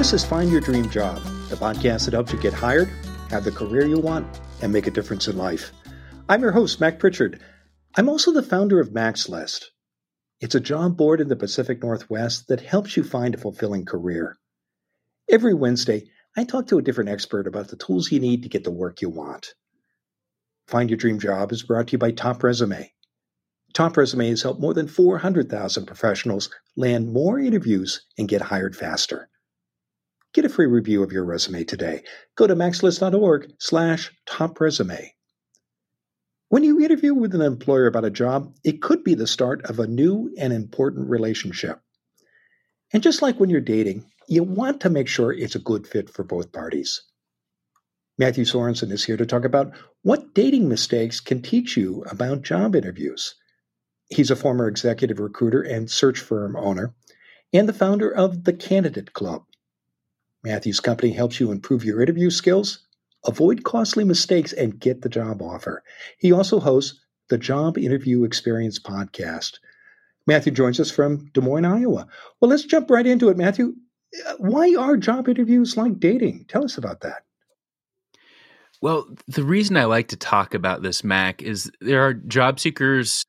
This is Find Your Dream Job, the podcast that helps you get hired, have the career you want, and make a difference in life. I'm your host, Mac Pritchard. I'm also the founder of Mac's List. It's a job board in the Pacific Northwest that helps you find a fulfilling career. Every Wednesday, I talk to a different expert about the tools you need to get the work you want. Find Your Dream Job is brought to you by Top Resume. Top Resume has helped more than 400,000 professionals land more interviews and get hired faster. Get a free review of your resume today. Go to maxlist.org/topresume. When you interview with an employer about a job, it could be the start of a new and important relationship. And just like when you're dating, you want to make sure it's a good fit for both parties. Matthew Sorensen is here to talk about what dating mistakes can teach you about job interviews. He's a former executive recruiter and search firm owner, and the founder of The Candidate Club. Matthew's company helps you improve your interview skills, avoid costly mistakes, and get the job offer. He also hosts the Job Interview Experience podcast. Matthew joins us from Des Moines, Iowa. Well, let's jump right into it, Matthew. Why are job interviews like dating? Tell us about that. Well, the reason I like to talk about this, Mac, is there are job seekers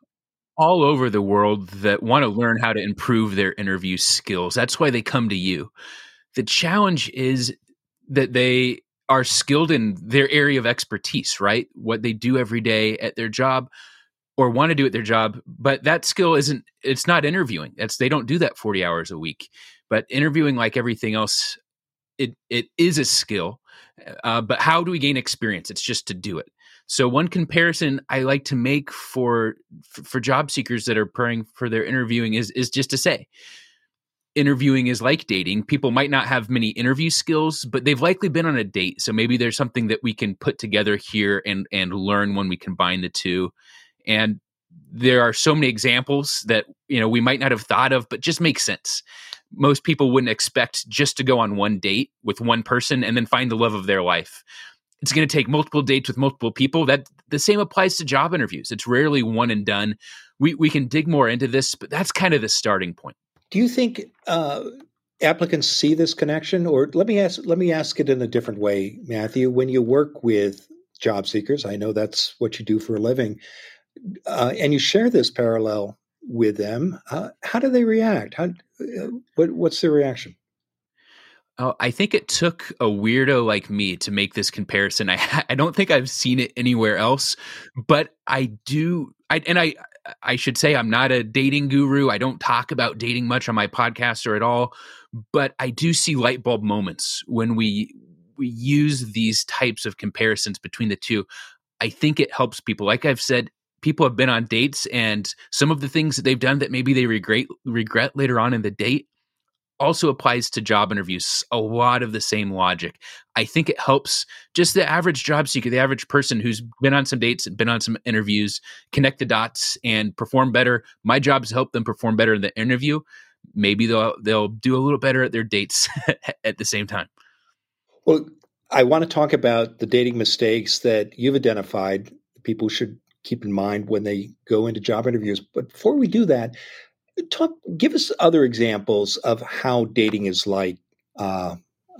all over the world that want to learn how to improve their interview skills. That's why they come to you. The challenge is that they are skilled in their area of expertise, right? What they do every day at their job or want to do at their job, but that skill it's not interviewing. They don't do that 40 hours a week. But interviewing, like everything else, it is a skill. But how do we gain experience? It's just to do it. So one comparison I like to make for job seekers that are preparing for their interviewing is just to say, interviewing is like dating. People might not have many interview skills, but they've likely been on a date. So maybe there's something that we can put together here and learn when we combine the two. And there are so many examples that, we might not have thought of, but just make sense. Most people wouldn't expect just to go on one date with one person and then find the love of their life. It's going to take multiple dates with multiple people. That the same applies to job interviews. It's rarely one and done. We can dig more into this, but that's kind of the starting point. Do you think applicants see this connection? Or let me ask it in a different way, Matthew. When you work with job seekers, I know that's what you do for a living, and you share this parallel with them, how do they react? What's their reaction? Oh, I think it took a weirdo like me to make this comparison. I don't think I've seen it anywhere else, but I do. I should say I'm not a dating guru. I don't talk about dating much on my podcast or at all, but I do see light bulb moments when we use these types of comparisons between the two. I think it helps people. Like I've said, people have been on dates, and some of the things that they've done that maybe they regret later on in the date also applies to job interviews. A lot of the same logic. I think it helps just the average job seeker, the average person who's been on some dates and been on some interviews, connect the dots and perform better. My job is to help them perform better in the interview. Maybe they'll do a little better at their dates at the same time. Well, I want to talk about the dating mistakes that you've identified people should keep in mind when they go into job interviews. But before we do that, give us other examples of how dating is like a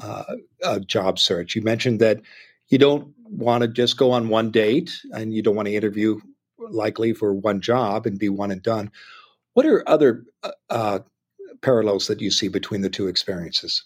job search. You mentioned that you don't want to just go on one date and you don't want to interview likely for one job and be one and done. What are other parallels that you see between the two experiences?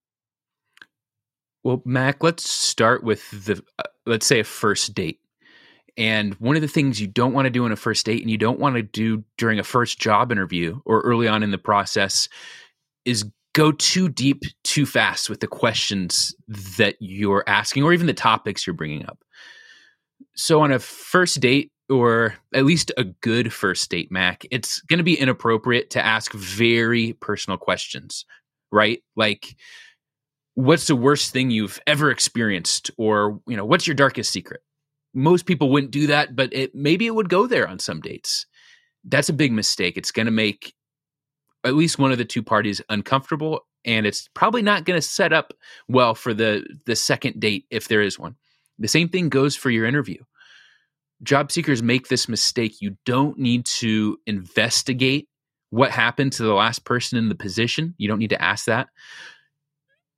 Well, Mac, let's start with let's say a first date. And one of the things you don't want to do on a first date and you don't want to do during a first job interview or early on in the process is go too deep, too fast with the questions that you're asking or even the topics you're bringing up. So on a first date, or at least a good first date, Mac, it's going to be inappropriate to ask very personal questions, right? Like, what's the worst thing you've ever experienced? Or, what's your darkest secret? Most people wouldn't do that, but maybe it would go there on some dates. That's a big mistake. It's going to make at least one of the two parties uncomfortable, and it's probably not going to set up well for the second date if there is one. The same thing goes for your interview. Job seekers make this mistake. You don't need to investigate what happened to the last person in the position. You don't need to ask that.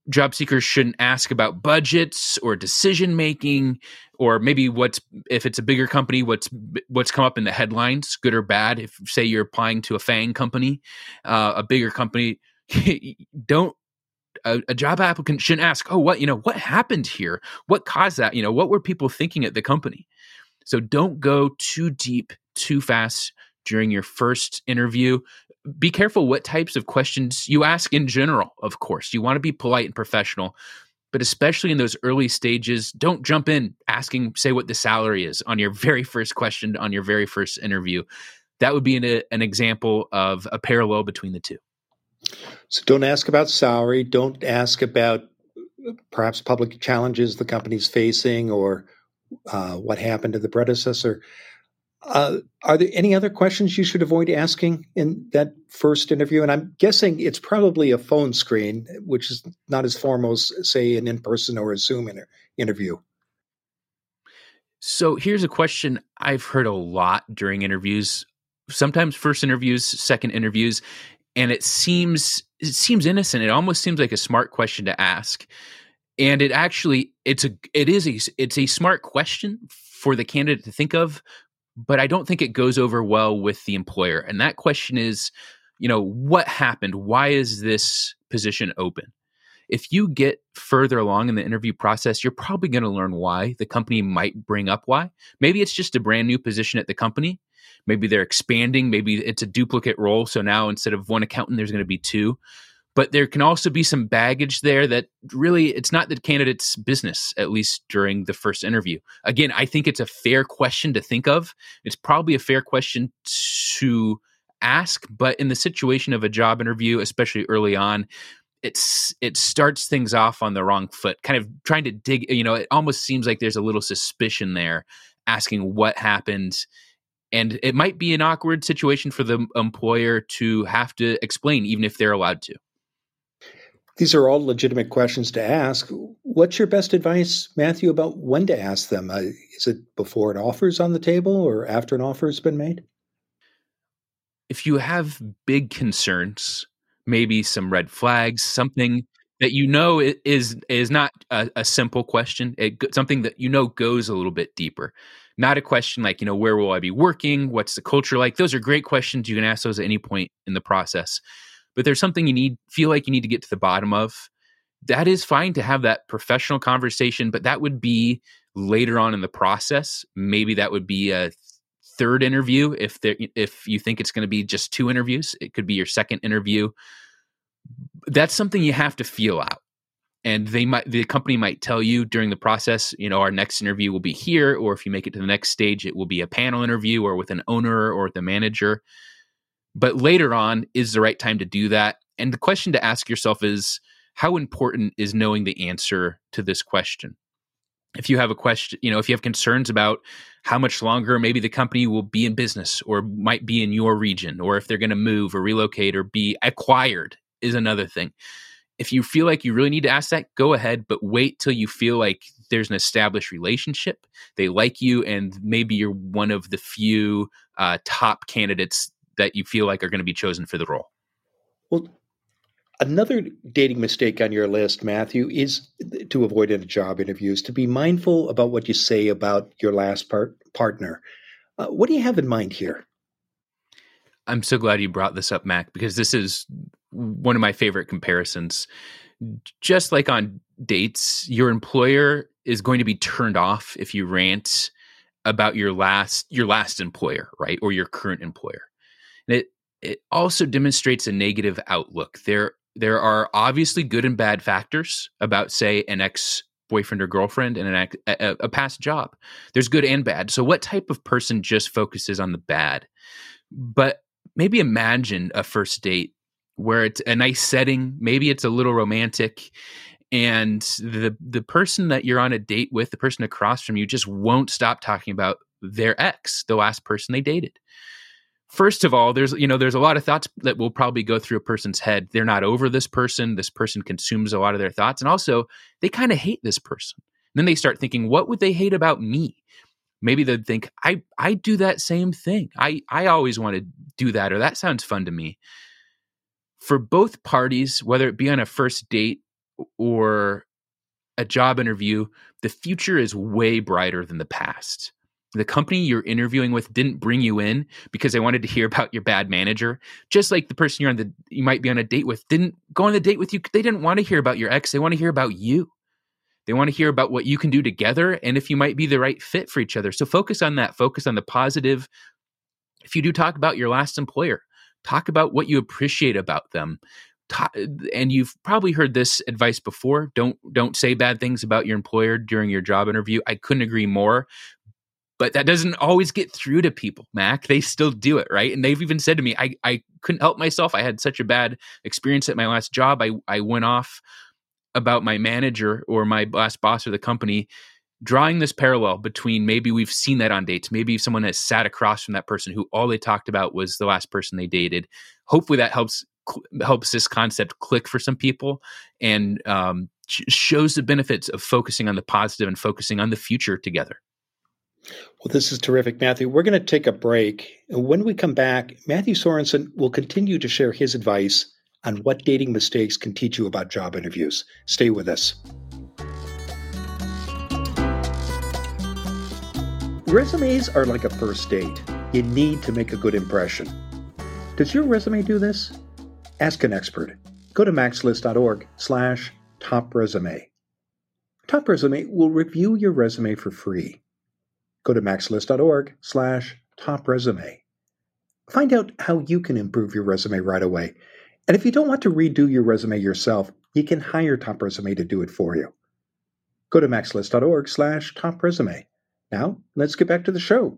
job seekers shouldn't ask about budgets or decision making, or maybe if it's a bigger company, what's come up in the headlines, good or bad. If say you're applying to a FANG company, a bigger company, don't a job applicant shouldn't ask, oh, what happened here? What caused that? What were people thinking at the company? So don't go too deep, too fast during your first interview. Be careful what types of questions you ask in general, of course. You want to be polite and professional, but especially in those early stages, don't jump in asking, say, what the salary is on your very first question, on your very first interview. That would be an example of a parallel between the two. So don't ask about salary. Don't ask about perhaps public challenges the company's facing or what happened to the predecessor. Are there any other questions you should avoid asking in that first interview? And I'm guessing it's probably a phone screen, which is not as formal as, say, an in-person or a Zoom interview. So here's a question I've heard a lot during interviews, sometimes first interviews, second interviews, and it seems innocent. It almost seems like a smart question to ask. And it's a smart question for the candidate to think of, but I don't think it goes over well with the employer. And that question is, what happened? Why is this position open? If you get further along in the interview process, you're probably going to learn why. The company might bring up why. Maybe it's just a brand new position at the company. Maybe they're expanding. Maybe it's a duplicate role. So now instead of one accountant, there's going to be two. But there can also be some baggage there that really it's not the candidate's business, at least during the first interview. Again, I think it's a fair question to think of. It's probably a fair question to ask, but in the situation of a job interview, especially early on, it starts things off on the wrong foot, kind of trying to dig, it almost seems like there's a little suspicion there, asking what happened. And it might be an awkward situation for the employer to have to explain, even if they're allowed to. These are all legitimate questions to ask. What's your best advice, Matthew, about when to ask them? Is it before an offer's on the table or after an offer has been made? If you have big concerns, maybe some red flags, something that is not a simple question, something that goes a little bit deeper. Not a question like, where will I be working? What's the culture like? Those are great questions. You can ask those at any point in the process. But there's something feel like you need to get to the bottom of. That is fine to have that professional conversation, but that would be later on in the process. Maybe that would be a third interview. If you think it's going to be just two interviews, it could be your second interview. That's something you have to feel out. And the company might tell you during the process, our next interview will be here, or if you make it to the next stage, it will be a panel interview or with an owner or the manager. But later on is the right time to do that. And the question to ask yourself is, how important is knowing the answer to this question? If you have a question, if you have concerns about how much longer maybe the company will be in business or might be in your region, or if they're going to move or relocate or be acquired is another thing. If you feel like you really need to ask that, go ahead, but wait till you feel like there's an established relationship. They like you, and maybe you're one of the few top candidates that you feel like are going to be chosen for the role. Well, another dating mistake on your list, Matthew, is to avoid in a job interviews, to be mindful about what you say about your last partner. What do you have in mind here? I'm so glad you brought this up, Mac, because this is one of my favorite comparisons. Just like on dates, your employer is going to be turned off if you rant about your last employer, right? Or your current employer. And it also demonstrates a negative outlook. There are obviously good and bad factors about, say, an ex-boyfriend or girlfriend and a past job. There's good and bad. So what type of person just focuses on the bad? But maybe imagine a first date where it's a nice setting. Maybe it's a little romantic, and the person that you're on a date with, the person across from you, just won't stop talking about their ex, the last person they dated. First of all, there's a lot of thoughts that will probably go through a person's head. They're not over this person. This person consumes a lot of their thoughts. And also, they kind of hate this person. And then they start thinking, what would they hate about me? Maybe they'd think, I do that same thing. I always want to do that, or that sounds fun to me. For both parties, whether it be on a first date or a job interview, the future is way brighter than the past. The company you're interviewing with didn't bring you in because they wanted to hear about your bad manager. Just like the person you might be on a date with didn't go on the date with you. They didn't want to hear about your ex. They want to hear about you. They want to hear about what you can do together and if you might be the right fit for each other. So focus on that. Focus on the positive. If you do talk about your last employer, talk about what you appreciate about them. And you've probably heard this advice before. Don't say bad things about your employer during your job interview. I couldn't agree more. But that doesn't always get through to people, Mac. They still do it, right? And they've even said to me, I couldn't help myself. I had such a bad experience at my last job. I went off about my manager or my last boss or the company, drawing this parallel between maybe we've seen that on dates. Maybe someone has sat across from that person who all they talked about was the last person they dated. Hopefully that helps this concept click for some people and shows the benefits of focusing on the positive and focusing on the future together. Well, this is terrific, Matthew. We're going to take a break. And when we come back, Matthew Sorensen will continue to share his advice on what dating mistakes can teach you about job interviews. Stay with us. Resumes are like a first date. You need to make a good impression. Does your resume do this? Ask an expert. Go to maxlist.org/topresume. Top Resume will review your resume for free. Go to maxlist.org/topresume. Find out how you can improve your resume right away. And if you don't want to redo your resume yourself, you can hire Top Resume to do it for you. Go to maxlist.org/topresume. Now, let's get back to the show.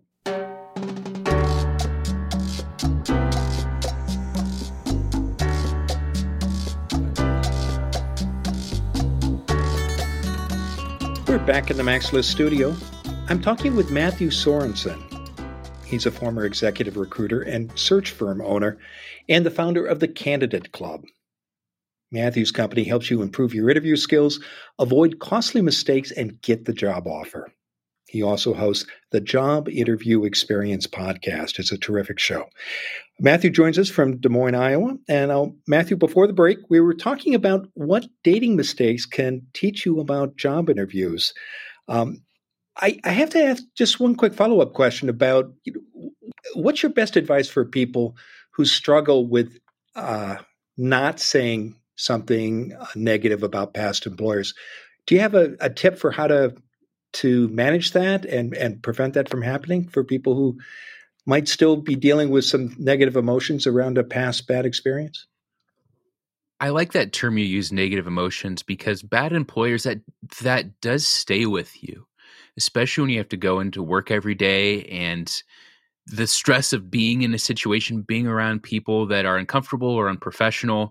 We're back in the Max List studio. I'm talking with Matthew Sorensen. He's a former executive recruiter and search firm owner and the founder of the Candidate Club. Matthew's company helps you improve your interview skills, avoid costly mistakes, and get the job offer. He also hosts the Job Interview Experience podcast. It's a terrific show. Matthew joins us from Des Moines, Iowa. And Matthew, before the break, we were talking about what dating mistakes can teach you about job interviews. I have to ask just one quick follow-up question about what's your best advice for people who struggle with not saying something negative about past employers? Do you have a tip for how to manage that and prevent that from happening for people who might still be dealing with some negative emotions around a past bad experience? I like that term you use, negative emotions, because bad employers, that does stay with you, especially when you have to go into work every day and the stress of being in a situation, being around people that are uncomfortable or unprofessional.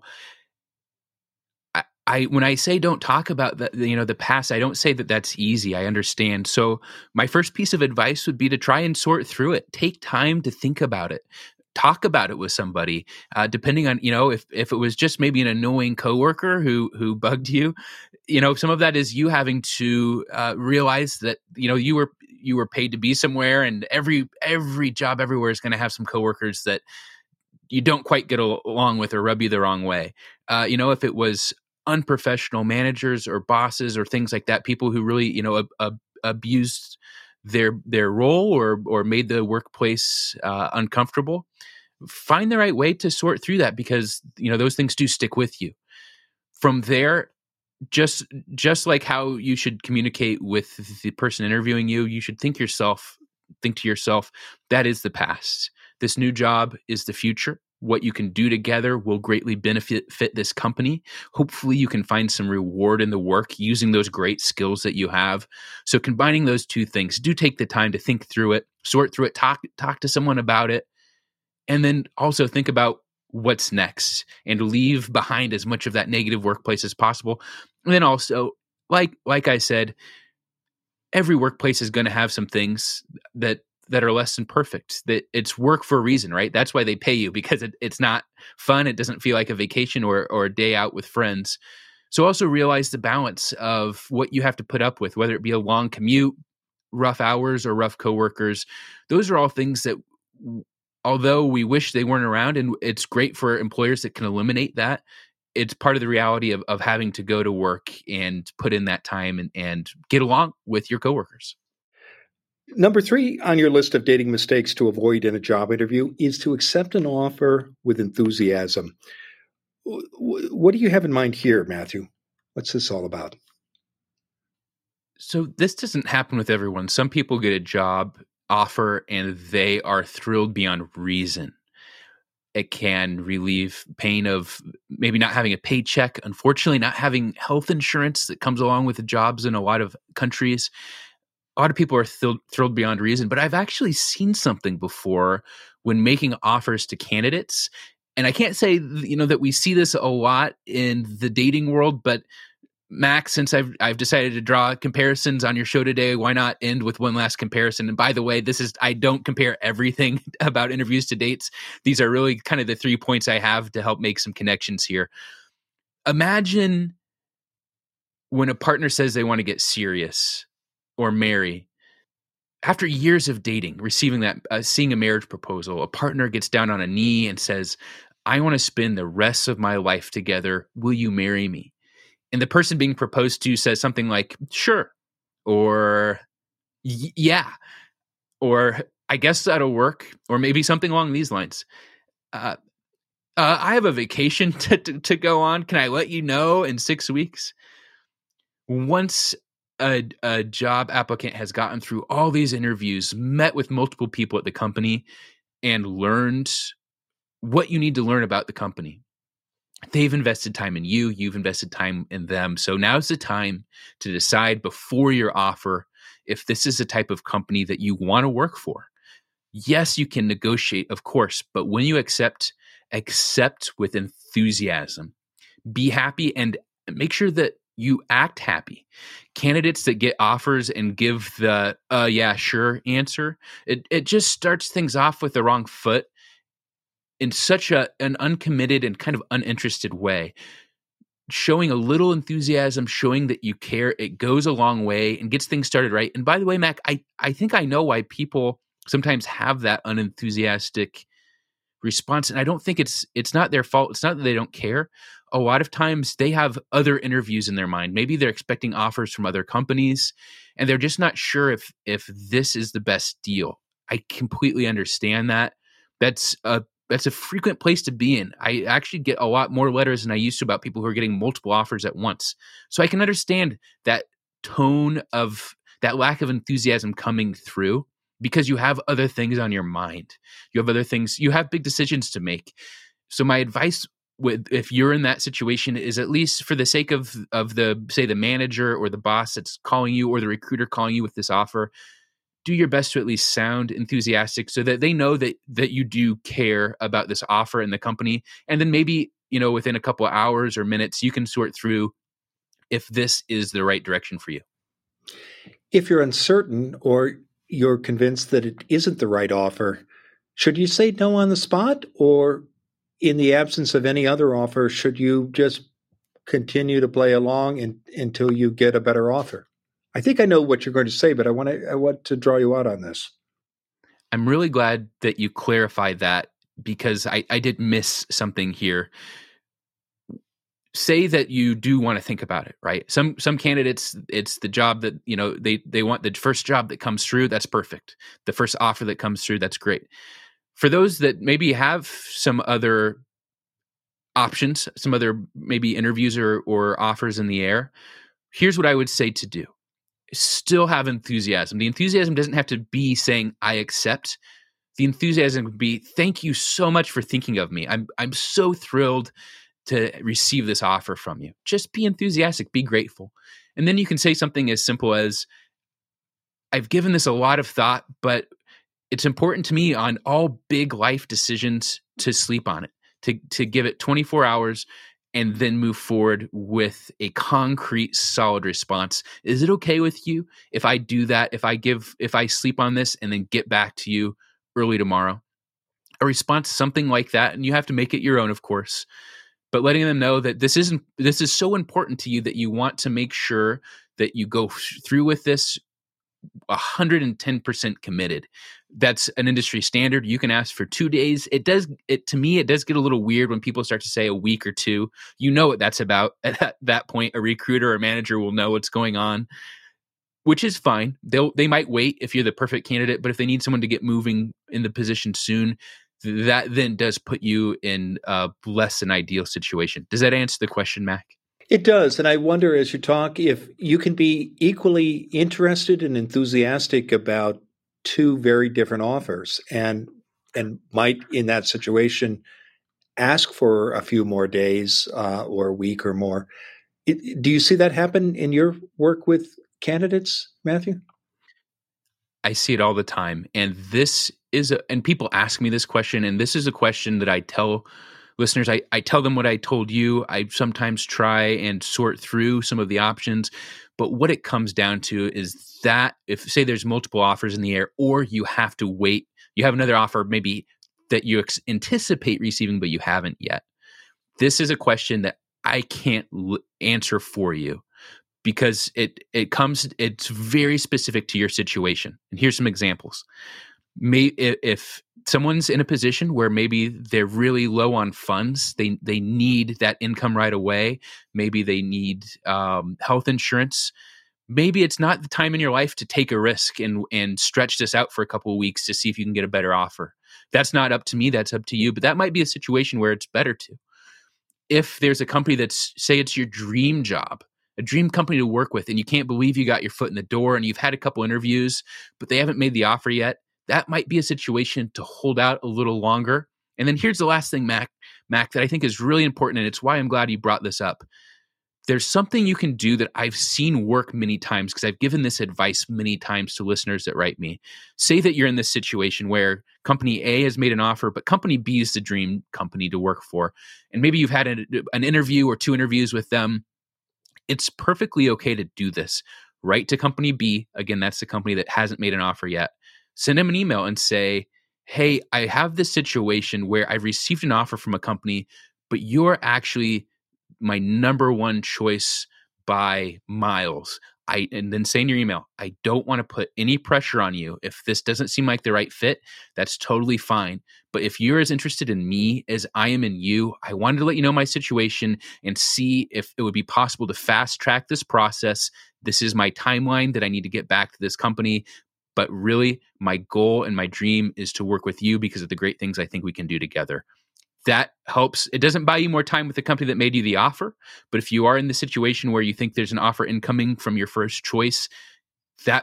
When I say don't talk about the past, I don't say that that's easy. I understand. So my first piece of advice would be to try and sort through it. Take time to think about it. Talk about it with somebody. Depending on, if it was just maybe an annoying coworker who bugged you, some of that is you having to realize that, you were paid to be somewhere, and every job everywhere is going to have some coworkers that you don't quite get along with or rub you the wrong way. If it was unprofessional managers or bosses or things like that, people who really, abused their role or made the workplace uncomfortable, find the right way to sort through that, because, those things do stick with you. From there, just like how you should communicate with the person interviewing you, you should think to yourself, that is the past. This new job is the future. What you can do together will greatly fit this company. Hopefully you can find some reward in the work using those great skills that you have. So combining those two things, do take the time to think through it, sort through it, talk to someone about it, and then also think about what's next and leave behind as much of that negative workplace as possible. And then also, like I said, every workplace is going to have some things that are less than perfect, that it's work for a reason, right? That's why they pay you, because it's not fun. It doesn't feel like a vacation or a day out with friends. So also realize the balance of what you have to put up with, whether it be a long commute, rough hours, or rough coworkers. Those are all things that, although we wish they weren't around, and it's great for employers that can eliminate that, it's part of the reality of having to go to work and put in that time and get along with your coworkers. Number 3 on your list of dating mistakes to avoid in a job interview is to accept an offer with enthusiasm. What do you have in mind here, Matthew? What's this all about? So this doesn't happen with everyone. Some people get a job offer and they are thrilled beyond reason. It can relieve pain of maybe not having a paycheck, unfortunately not having health insurance that comes along with the jobs in a lot of countries. A lot of people are thrilled beyond reason, but I've actually seen something before when making offers to candidates. And I can't say, that we see this a lot in the dating world, but Max, since I've decided to draw comparisons on your show today, why not end with one last comparison? And by the way, I don't compare everything about interviews to dates. These are really kind of the 3 points I have to help make some connections here. Imagine when a partner says they want to get serious or marry. After years of dating, receiving that, seeing a marriage proposal, a partner gets down on a knee and says, I want to spend the rest of my life together. Will you marry me? And the person being proposed to says something like, sure, or yeah, or I guess that'll work, or maybe something along these lines. I have a vacation to go on. Can I let you know in 6 weeks? Once a job applicant has gotten through all these interviews, met with multiple people at the company, and learned what you need to learn about the company, they've invested time in you, you've invested time in them. So now's the time to decide before your offer if this is the type of company that you want to work for. Yes, you can negotiate, of course, but when you accept with enthusiasm. Be happy and make sure that you act happy. Candidates that get offers and give the yeah, sure answer, it just starts things off with the wrong foot in such an uncommitted and kind of uninterested way. Showing a little enthusiasm, showing that you care, it goes a long way and gets things started right. And by the way, Mac, I think I know why people sometimes have that unenthusiastic response. And I don't think it's not their fault. It's not that they don't care. A lot of times they have other interviews in their mind. Maybe they're expecting offers from other companies and they're just not sure if this is the best deal. I completely understand that. That's a frequent place to be in. I actually get a lot more letters than I used to about people who are getting multiple offers at once. So I can understand that tone of that lack of enthusiasm coming through because you have other things on your mind. You have other things, you have big decisions to make. So my advice if you're in that situation is, at least for the sake of the, say, the manager or the boss that's calling you or the recruiter calling you with this offer, do your best to at least sound enthusiastic so that they know that you do care about this offer in the company. And then maybe, within a couple of hours or minutes, you can sort through if this is the right direction for you. If you're uncertain or you're convinced that it isn't the right offer, should you say no on the spot, or in the absence of any other offer, should you just continue to play along until you get a better offer? I think I know what you're going to say, but I want to draw you out on this. I'm really glad that you clarified that because I did miss something here. Say that you do want to think about it, right? Some candidates, it's the job that, they want the first job that comes through. That's perfect. The first offer that comes through, that's great. For those that maybe have some other options, some other maybe interviews or offers in the air, here's what I would say to do. Still have enthusiasm. The enthusiasm doesn't have to be saying, I accept. The enthusiasm would be, thank you so much for thinking of me. I'm so thrilled to receive this offer from you. Just be enthusiastic, be grateful. And then you can say something as simple as, I've given this a lot of thought, but it's important to me on all big life decisions to sleep on it, to give it 24 hours and then move forward with a concrete, solid response. Is it okay with you if I do that, if I sleep on this and then get back to you early tomorrow? A response, something like that, and you have to make it your own, of course, but letting them know that this is so important to you that you want to make sure that you go through with this 110% committed. That's an industry standard. You can ask for 2 days. To me, it does get a little weird when people start to say a week or two. You know what that's about. At that point, a recruiter or manager will know what's going on, which is fine. They might wait if you're the perfect candidate, but if they need someone to get moving in the position soon, that then does put you in a less than ideal situation. Does that answer the question, Mac? It does. And I wonder, as you talk, if you can be equally interested and enthusiastic about two very different offers and might, in that situation, ask for a few more days or a week or more. Do you see that happen in your work with candidates, Matthew? I see it all the time. And and people ask me this question, and this is a question that I tell listeners. I tell them what I told you. I sometimes try and sort through some of the options. But what it comes down to is that if, say, there's multiple offers in the air, or you have to wait, you have another offer maybe that you anticipate receiving, but you haven't yet. This is a question that I can't answer for you, because it's very specific to your situation. And here's some examples. If someone's in a position where maybe they're really low on funds, they need that income right away. Maybe they need health insurance. Maybe it's not the time in your life to take a risk and stretch this out for a couple of weeks to see if you can get a better offer. That's not up to me. That's up to you. But that might be a situation where it's better to. If there's a company that's, say it's your dream job, a dream company to work with, and you can't believe you got your foot in the door and you've had a couple interviews, but they haven't made the offer yet, that might be a situation to hold out a little longer. And then here's the last thing, Mac, that I think is really important, and it's why I'm glad you brought this up. There's something you can do that I've seen work many times, because I've given this advice many times to listeners that write me. Say that you're in this situation where company A has made an offer, but company B is the dream company to work for. And maybe you've had an interview or 2 interviews with them. It's perfectly okay to do this. Write to company B. Again, that's the company that hasn't made an offer yet. Send them an email and say, hey, I have this situation where I've received an offer from a company, but you're actually my number one choice by miles. And then say in your email, I don't want to put any pressure on you. If this doesn't seem like the right fit, that's totally fine. But if you're as interested in me as I am in you, I wanted to let you know my situation and see if it would be possible to fast track this process. This is my timeline that I need to get back to this company. But really, my goal and my dream is to work with you because of the great things I think we can do together. That helps. It doesn't buy you more time with the company that made you the offer, but if you are in the situation where you think there's an offer incoming from your first choice, that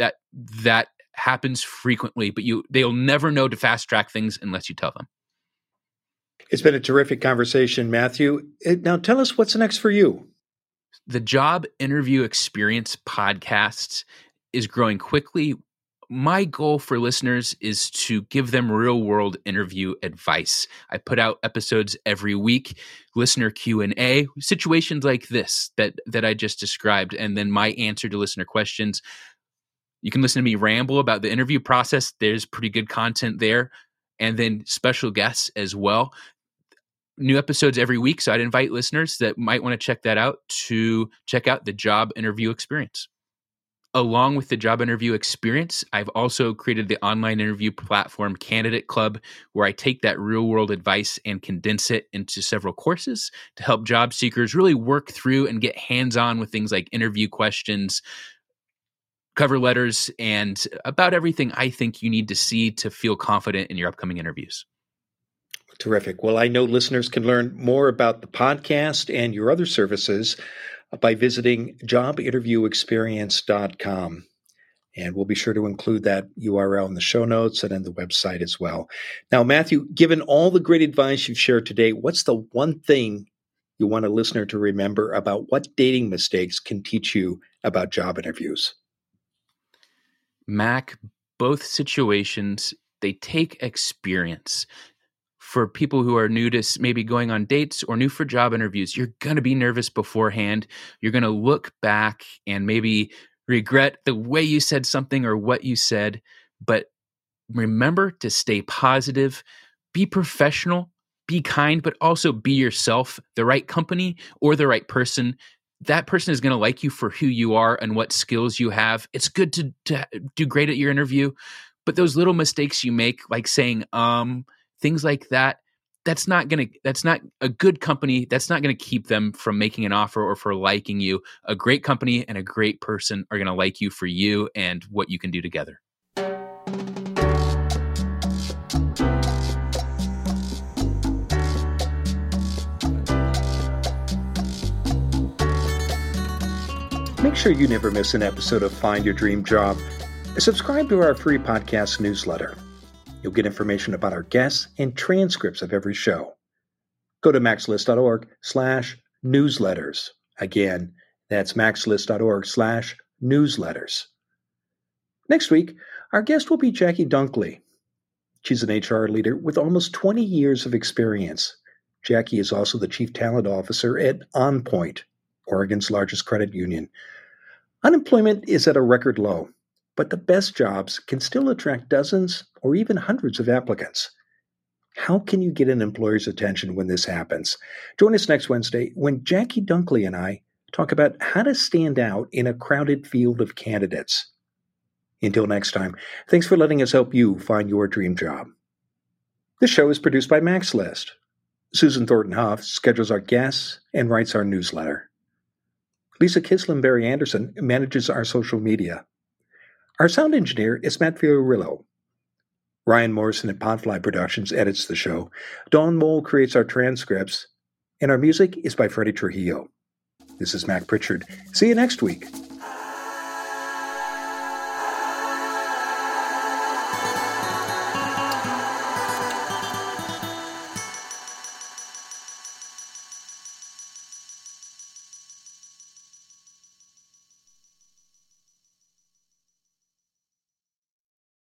happens frequently, but they'll never know to fast track things unless you tell them. It's been a terrific conversation, Matthew. Now tell us what's next for you. The Job Interview Experience podcast is growing quickly. My goal for listeners is to give them real-world interview advice. I put out episodes every week, listener Q&A, situations like this that I just described, and then my answer to listener questions. You can listen to me ramble about the interview process. There's pretty good content there, and then special guests as well. New episodes every week, so I'd invite listeners that might want to check that out to check out the Job Interview Experience. Along with the Job Interview Experience, I've also created the online interview platform Candidate Club, where I take that real-world advice and condense it into several courses to help job seekers really work through and get hands-on with things like interview questions, cover letters, and about everything I think you need to see to feel confident in your upcoming interviews. Terrific. Well, I know listeners can learn more about the podcast and your other services by visiting jobinterviewexperience.com. And we'll be sure to include that URL in the show notes and in the website as well. Now, Matthew, given all the great advice you've shared today, what's the one thing you want a listener to remember about what dating mistakes can teach you about job interviews? Mac, both situations, they take experience. For people who are new to maybe going on dates or new for job interviews, you're going to be nervous beforehand. You're going to look back and maybe regret the way you said something or what you said. But remember to stay positive, be professional, be kind, but also be yourself. The right company or the right person that person is going to like you for who you are and what skills you have. It's good to do great at your interview, but those little mistakes you make, like saying things like that, that's not a good company. That's not going to keep them from making an offer or for liking you. A great company and a great person are going to like you for you and what you can do together. Make sure you never miss an episode of Find Your Dream Job. Subscribe to our free podcast newsletter. You'll get information about our guests and transcripts of every show. Go to maxlist.org/newsletters. Again, that's maxlist.org/newsletters. Next week, our guest will be Jackie Dunkley. She's an HR leader with almost 20 years of experience. Jackie is also the Chief Talent Officer at OnPoint, Oregon's largest credit union. Unemployment is at a record low, but the best jobs can still attract dozens or even hundreds of applicants. How can you get an employer's attention when this happens? Join us next Wednesday when Jackie Dunkley and I talk about how to stand out in a crowded field of candidates. Until next time, thanks for letting us help you find your dream job. This show is produced by MaxList. Susan Thornton Huff schedules our guests and writes our newsletter. Lisa Kislin-Berry Anderson manages our social media. Our sound engineer is Matt Fiorillo. Ryan Morrison at Podfly Productions edits the show. Dawn Mole creates our transcripts. And our music is by Freddie Trujillo. This is Mac Pritchard. See you next week.